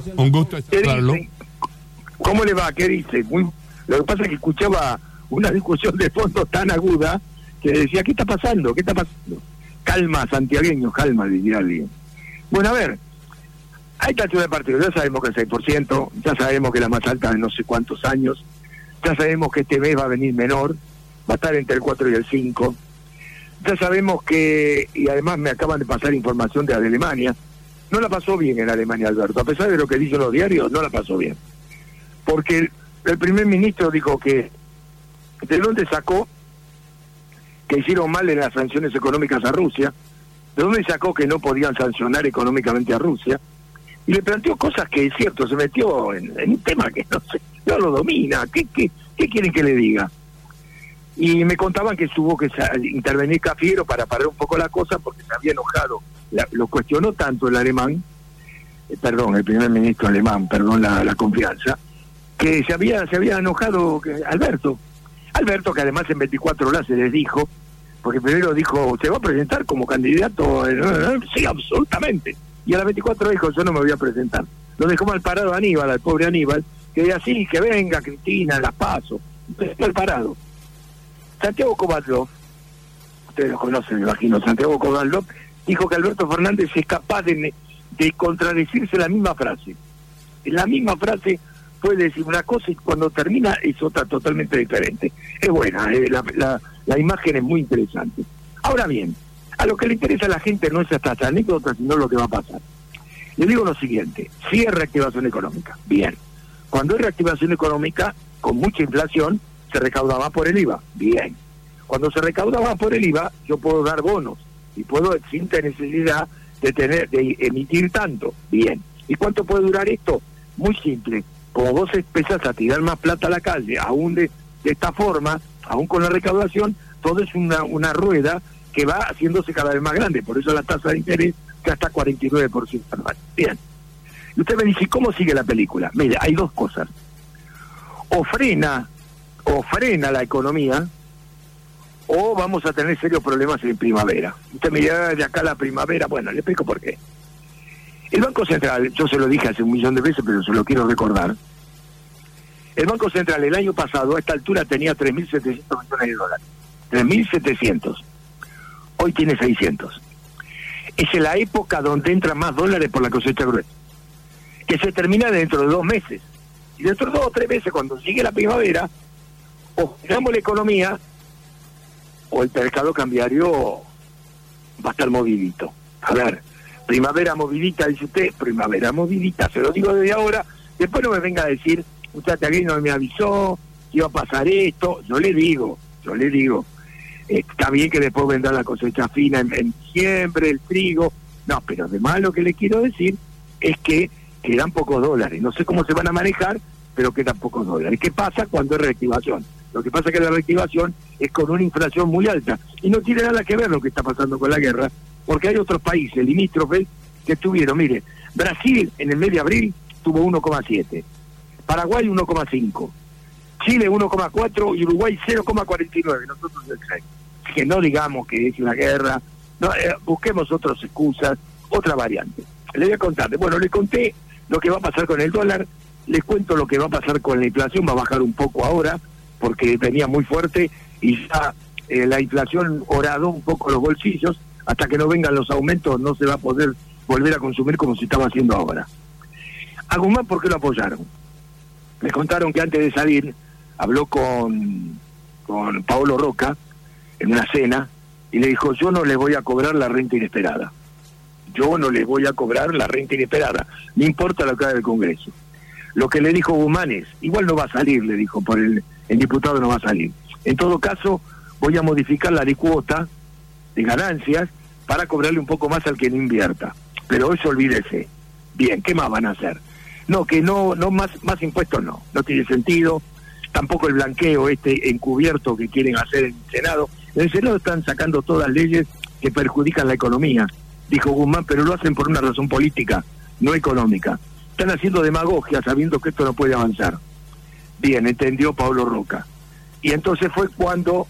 Un gusto saludarlo. ¿Cómo le va? ¿Qué dice? Lo que pasa es que escuchaba una discusión de fondo tan aguda que decía, ¿qué está pasando? ¿Qué está pasando? Calma, santiagueños, calma, diría alguien. Bueno, a ver, hay esta altura de partido, ya sabemos que el 6%, ya sabemos que la más alta de no sé cuántos años, ya sabemos que este mes va a venir menor, va a estar entre el 4 y el 5, ya sabemos que, y además me acaban de pasar información de Alemania, no la pasó bien en Alemania, Alberto, a pesar de lo que dicen los diarios, no la pasó bien. Porque el primer ministro dijo que, ¿de dónde sacó que hicieron mal en las sanciones económicas a Rusia? ¿De dónde sacó que no podían sancionar económicamente a Rusia? Y le planteó cosas que es cierto, se metió en un tema que no sé, no lo domina. ¿Qué quieren que le diga? Y me contaban que tuvo que intervenir Cafiero para parar un poco la cosa porque se había enojado. Lo cuestionó tanto el alemán, el primer ministro alemán, la confianza, que se había enojado Alberto, que además en 24 horas se les dijo, porque primero dijo, ¿se va a presentar como candidato? Sí, absolutamente. Y a las 24 dijo, yo no me voy a presentar. Lo dejó mal parado Aníbal, al pobre Aníbal, que así, que venga Cristina, las paso. Mal parado. Santiago Kovadlov, ustedes lo conocen, me imagino, Santiago Kovadlov, dijo que Alberto Fernández es capaz de contradecirse la misma frase. La misma frase puede decir una cosa y cuando termina es otra totalmente diferente. Es buena, la imagen es muy interesante. Ahora bien, a lo que le interesa a la gente no es hasta esta anécdota, sino lo que va a pasar. Le digo lo siguiente, sí es reactivación económica, bien. Cuando hay reactivación económica, con mucha inflación, se recauda más por el IVA, bien. Cuando se recauda más por el IVA, yo puedo dar bonos y puedo, sin necesidad de emitir tanto, bien. ¿Y cuánto puede durar esto? Muy simple. Como vos empezás a tirar más plata a la calle, aún de esta forma, aún con la recaudación, todo es una rueda que va haciéndose cada vez más grande. Por eso la tasa de interés que hasta 49% anual. Bien. Y usted me dice, ¿cómo sigue la película? Mira, hay dos cosas. O frena la economía, o vamos a tener serios problemas en primavera. Usted me dirá, de acá a la primavera, bueno, le explico por qué. El Banco Central, yo se lo dije hace 1.000.000 de veces, pero se lo quiero recordar. El Banco Central el año pasado, a esta altura, tenía 3.700 millones de dólares. 3.700. Hoy tiene 600. Es en la época donde entran más dólares por la cosecha gruesa, que se termina dentro de 2 meses. Y dentro de 2 o 3 meses, cuando sigue la primavera, o giramos la economía, o el mercado cambiario va a estar movidito. A ver, primavera movidita, dice usted, primavera movidita, se lo digo desde ahora, después no me venga a decir, usted aquí no me avisó, que iba a pasar esto, yo le digo, está bien que después vendrá la cosecha fina en diciembre, el trigo, no, pero además lo que le quiero decir es que quedan pocos dólares, no sé cómo se van a manejar, pero quedan pocos dólares. ¿Qué pasa cuando hay reactivación? Lo que pasa es que la reactivación es con una inflación muy alta, y no tiene nada que ver lo que está pasando con la guerra, porque hay otros países limítrofes que tuvieron, mire, Brasil en el mes de abril tuvo 1,7, Paraguay 1,5, Chile 1,4 y Uruguay 0,49, nosotros el 6. Así que no digamos que es una guerra, no, busquemos otras excusas, otra variante. Le voy a contar, bueno, le conté lo que va a pasar con el dólar, les cuento lo que va a pasar con la inflación, va a bajar un poco ahora, porque venía muy fuerte y ya la inflación horadó un poco los bolsillos, hasta que no vengan los aumentos no se va a poder volver a consumir como se estaba haciendo ahora. A Guzmán, ¿por qué lo apoyaron? Me contaron que antes de salir habló con Paolo Roca en una cena y le dijo, yo no les voy a cobrar la renta inesperada. Yo no les voy a cobrar la renta inesperada. No importa lo que haga el Congreso. Lo que le dijo Guzmán es, igual no va a salir, le dijo, por el diputado no va a salir. En todo caso, voy a modificar la alicuota de ganancias para cobrarle un poco más al que no invierta. Pero eso olvídese. Bien, ¿qué más van a hacer? No, que no más impuestos no tiene sentido. Tampoco el blanqueo encubierto que quieren hacer en el Senado. En el Senado están sacando todas leyes que perjudican la economía, dijo Guzmán, pero lo hacen por una razón política, no económica. Están haciendo demagogia sabiendo que esto no puede avanzar. Bien, entendió Paolo Roca. Y entonces fue cuando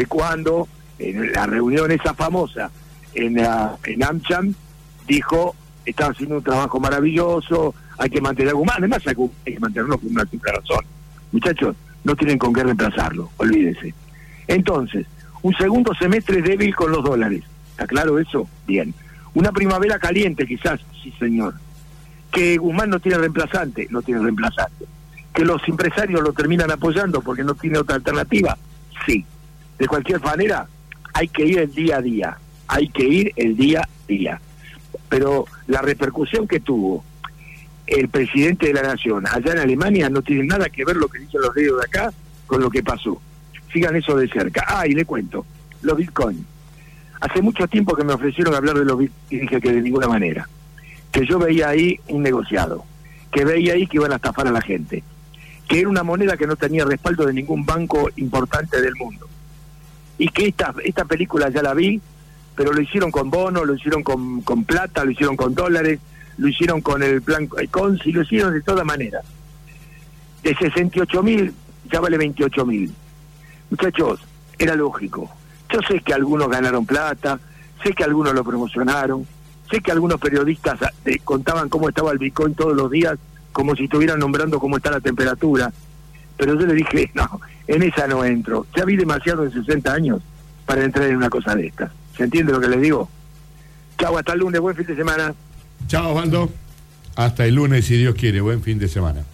en la reunión esa famosa en AmCham dijo, están haciendo un trabajo maravilloso, hay que mantener a Guzmán, además hay que mantenerlo por una simple razón. Muchachos, no tienen con qué reemplazarlo, olvídese. Entonces, un segundo semestre débil con los dólares, ¿está claro eso? Bien. Una primavera caliente quizás, sí señor. Que Guzmán no tiene reemplazante, no tiene reemplazante. Que los empresarios lo terminan apoyando porque no tiene otra alternativa, sí. De cualquier manera, hay que ir el día a día, hay que ir el día a día. Pero la repercusión que tuvo el presidente de la Nación allá en Alemania no tiene nada que ver lo que dicen los medios de acá con lo que pasó. Sigan eso de cerca. Y le cuento, los Bitcoin. Hace mucho tiempo que me ofrecieron hablar de los Bitcoin y dije que de ninguna manera. Que yo veía ahí un negociado, que veía ahí que iban a estafar a la gente, que era una moneda que no tenía respaldo de ningún banco importante del mundo. Y que esta película ya la vi, pero lo hicieron con bonos, lo hicieron con plata, lo hicieron con dólares, lo hicieron con el plan Consi, lo hicieron de todas maneras. De 68.000 ya vale 28.000. Muchachos, era lógico. Yo sé que algunos ganaron plata, sé que algunos lo promocionaron, sé que algunos periodistas contaban cómo estaba el Bitcoin todos los días, como si estuvieran nombrando cómo está la temperatura. Pero yo le dije, no, en esa no entro. Ya vi demasiado en 60 años para entrar en una cosa de estas. ¿Se entiende lo que les digo? Chau, hasta el lunes, buen fin de semana. Chao, Osvaldo. Hasta el lunes, si Dios quiere. Buen fin de semana.